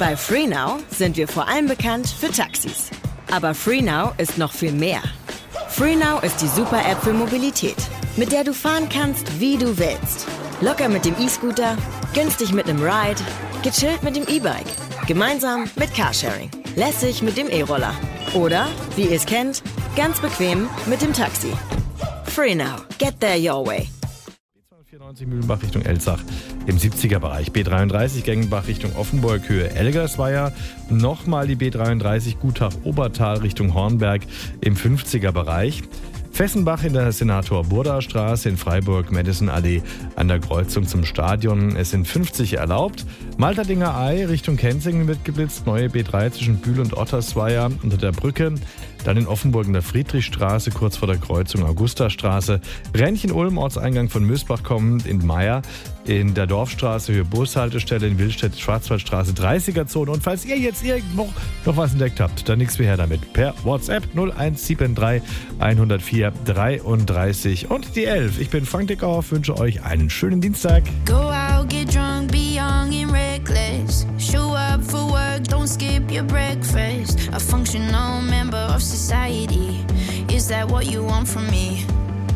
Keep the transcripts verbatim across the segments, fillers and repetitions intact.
Bei FreeNow sind wir vor allem bekannt für Taxis. Aber FreeNow ist noch viel mehr. FreeNow ist die Super-App für Mobilität, mit der du fahren kannst, wie du willst. Locker mit dem E-Scooter, günstig mit einem Ride, gechillt mit dem E-Bike, gemeinsam mit Carsharing, lässig mit dem E-Roller oder, wie ihr es kennt, ganz bequem mit dem Taxi. FreeNow. Get there your way. B zweihundertvierundneunzig Mühlenbach Richtung Elzach im siebziger-Bereich. B dreiunddreißig Gengenbach Richtung Offenburg, Höhe Elgersweier. Nochmal die B dreiunddreißig Gutach-Obertal Richtung Hornberg im fünfziger-Bereich. Fessenbach in der Senator-Burda-Straße in Freiburg-Madison-Allee an der Kreuzung zum Stadion. Es sind fünfzig erlaubt. Malterdinger Ei Richtung Kenzingen wird geblitzt. Neue B drei zwischen Bühl und Ottersweier unter der Brücke. Dann in Offenburg in der Friedrichstraße kurz vor der Kreuzung Augustastraße. Rhänchen-Ulm, Ortseingang von Mösbach kommend in Meier. In der Dorfstraße, Höhe Bushaltestelle in Willstedt, Schwarzwaldstraße, dreißiger-Zone. Und falls ihr jetzt irgendwo noch was entdeckt habt, dann nichts mehr her damit. Per WhatsApp null eins sieben drei hundertvier dreiunddreißig und die elf. Ich bin Frank Dickauer, wünsche euch einen schönen Dienstag. Go out, get drunk, be young and reckless. Show up for work, don't skip your breakfast. A functional member of society. Is that what you want from me?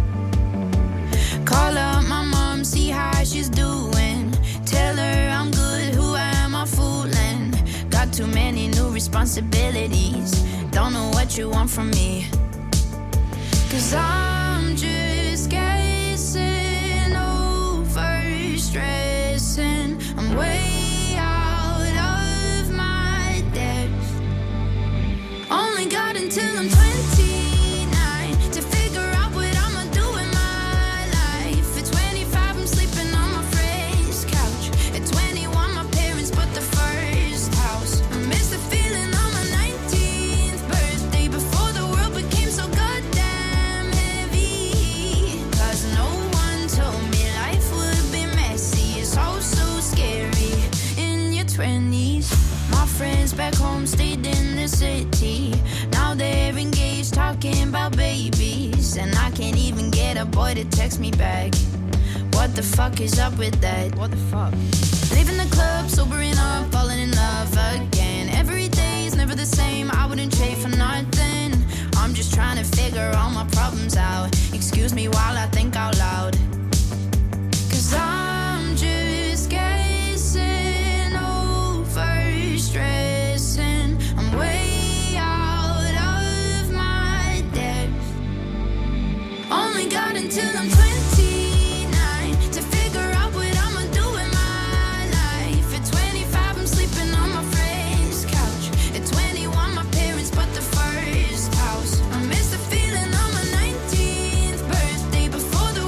Call up my mom, see how she's doing. Tell her I'm good, who am I fooling? Got too many new responsibilities. Don't know what you want from me. Cause I'm just guessing over stressing. I'm way out of my depth. Only got until I'm twenty-nine to figure out what I'ma do in my life. At twenty-five, I'm sleeping on my friend's couch. At twenty-one, my parents bought the first house. I miss the feeling on my nineteenth birthday before the world became so goddamn heavy. Cause no one told me life would be messy. It's all so scary in your twenties. My friends back home stayed in the city. Now they're engaged, talking about babies. And I can't even get a boy to text me back. What the fuck is up with that? What the fuck? Leaving the club, sobering up, falling in love again. Every day's never the same, I wouldn't trade for nothing. I'm just trying to figure all my problems out. Excuse me while I think out loud.